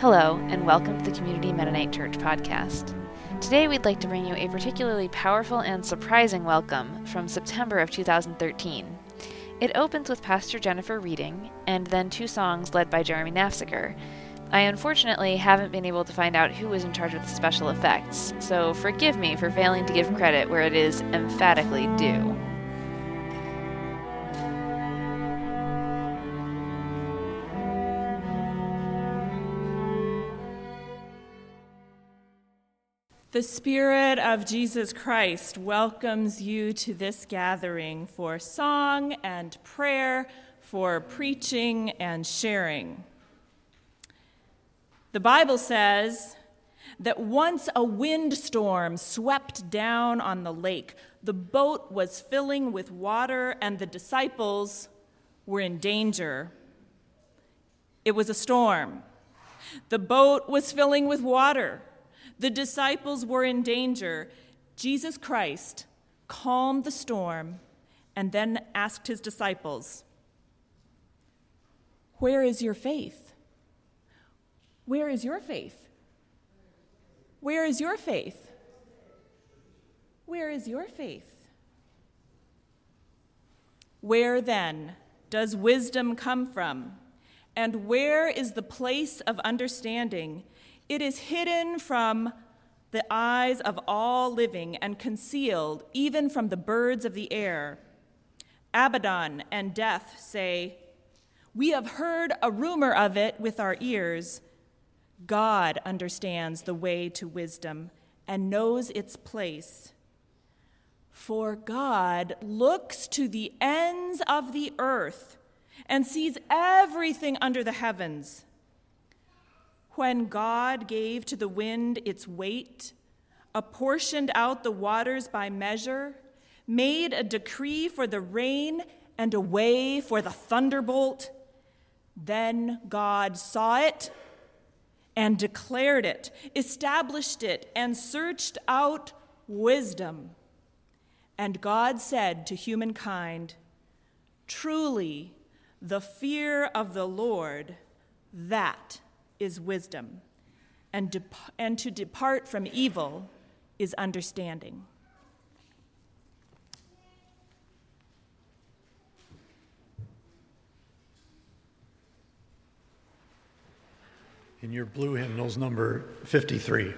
Hello, and welcome to the Community Mennonite Church podcast. Today we'd like to bring you a particularly powerful and surprising welcome from September of 2013. It opens with Pastor Jennifer reading, and then two songs led by Jeremy Nafziger. I unfortunately haven't been able to find out who was in charge of the special effects, so forgive me for failing to give credit where it is emphatically due. The Spirit of Jesus Christ welcomes you to this gathering for song and prayer, for preaching and sharing. The Bible says that once a windstorm swept down on the lake, the boat was filling with water and the disciples were in danger. It was a storm. The boat was filling with water. The disciples were in danger. Jesus Christ calmed the storm and then asked his disciples, "Where is your faith? Where is your faith? Where is your faith? Where is your faith?" Where then does wisdom come from? And where is the place of understanding? It is hidden from the eyes of all living and concealed even from the birds of the air. Abaddon and Death say, "We have heard a rumor of it with our ears." God understands the way to wisdom and knows its place. For God looks to the ends of the earth and sees everything under the heavens. When God gave to the wind its weight, apportioned out the waters by measure, made a decree for the rain and a way for the thunderbolt, then God saw it and declared it, established it, and searched out wisdom. And God said to humankind, "Truly, the fear of the Lord, that is wisdom, and to depart from evil is understanding." In your blue hymnals, number 53.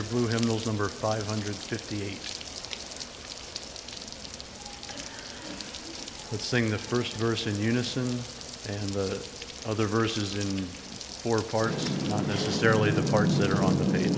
blue hymnals number 558. Let's sing the first verse in unison and the other verses in 4 parts, not necessarily the parts that are on the page.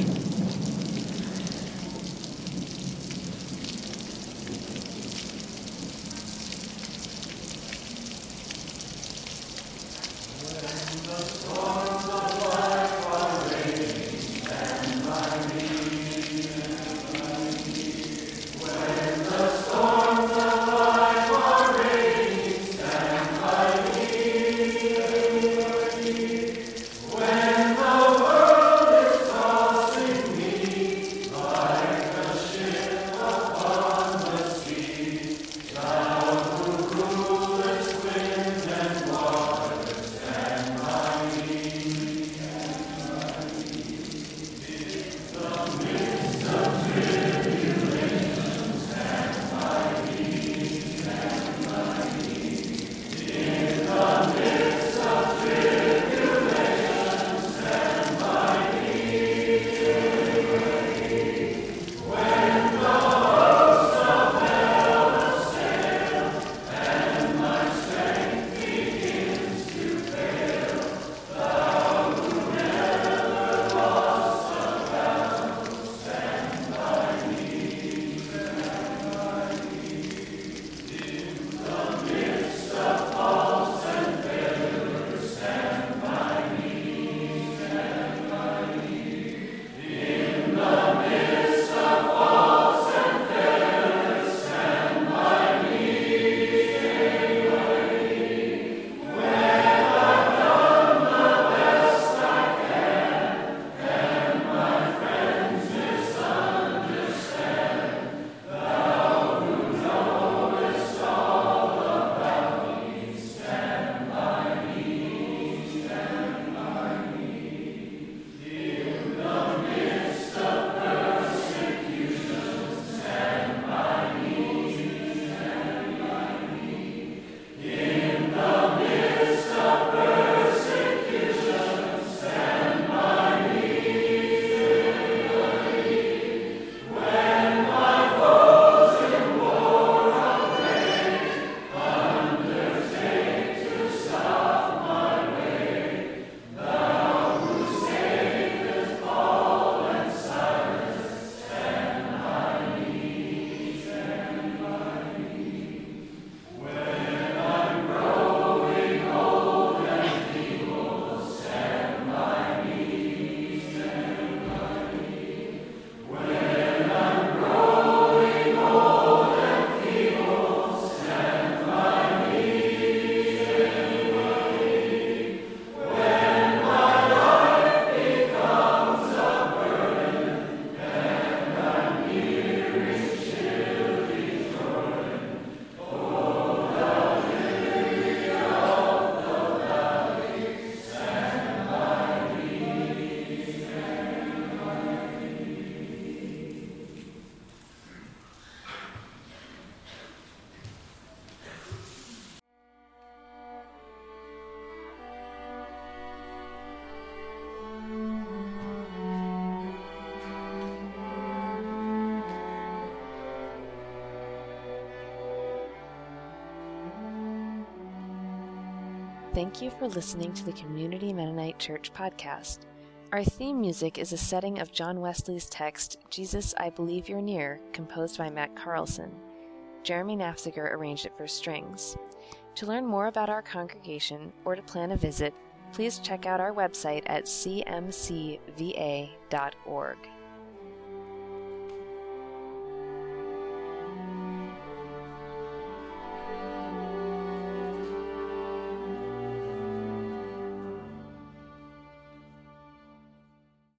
Thank you for listening to the Community Mennonite Church podcast. Our theme music is a setting of John Wesley's text, Jesus, I Believe You're Near, composed by Matt Carlson. Jeremy Nafziger arranged it for strings. To learn more about our congregation or to plan a visit, please check out our website at cmcva.org.